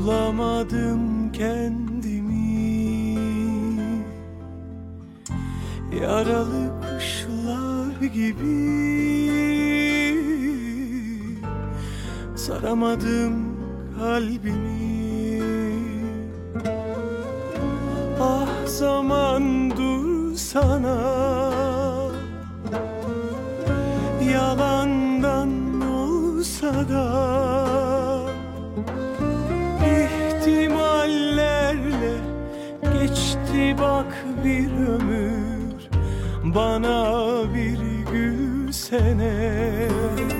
Bulamadım kendimi, yaralı kuşlar gibi saramadım kalbimi. Ah zaman dursana, yalandan olsa da ihtimallerle geçti bak bir ömür, bana bir gülsene.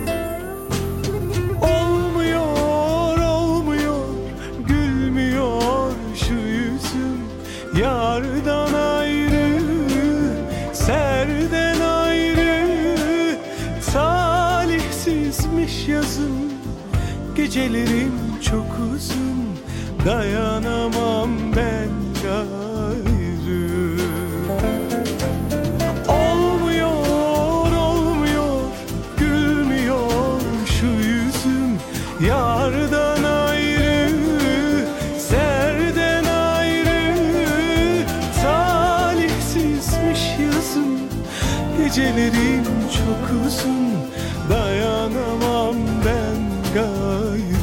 Olmuyor, olmuyor, gülmüyor şu yüzüm, yardan ayrı, serden ayrı. Talihsizmiş yazım, gecelerim çok uzun, dayanamam ben gayrı. Olmuyor, olmuyor, gülmüyor şu yüzüm, yardan ayrı, serden ayrı. Talihsizmiş yazım, gecelerim çok uzun, dayanamam ben gayrı.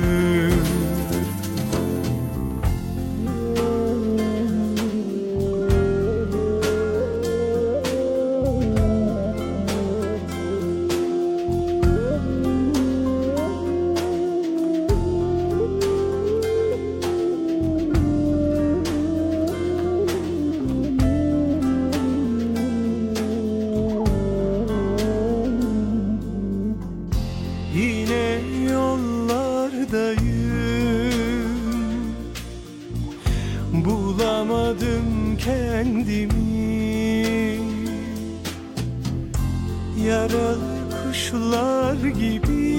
Yine yollardayım, bulamadım kendimi, yaralı kuşlar gibi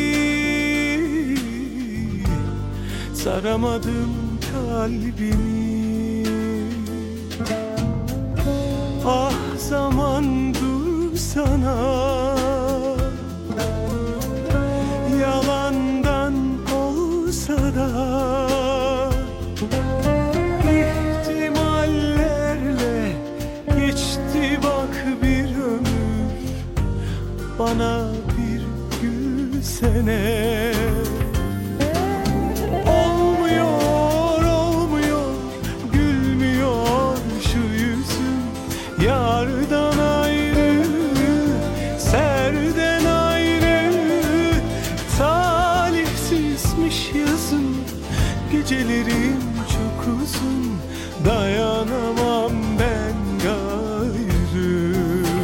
saramadım kalbimi. Ah zaman dursana, yalandan olsa da ihtimallerle geçti bak bir ömür, bana bir gülsene. Olmuyor, olmuyor, gülmüyor şu yüzüm, yardan ayrı, serden ayrı. Talihsizmiş yazım, gecelerim çok uzun, dayanamam ben gayrı.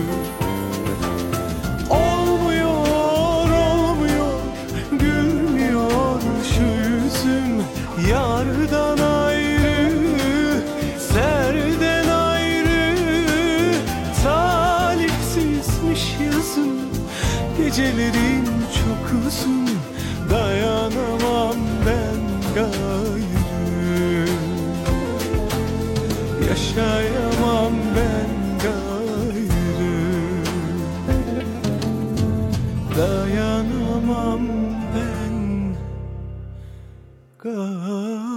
Olmuyor, olmuyor, gülmüyor şu yüzüm, yardan ayrı, serden ayrı. Talihsizmiş yazım, gecelerim çok uzun, dayanamam ben gayrı. Yaşayamam ben gayrı, dayanamam ben gayrı.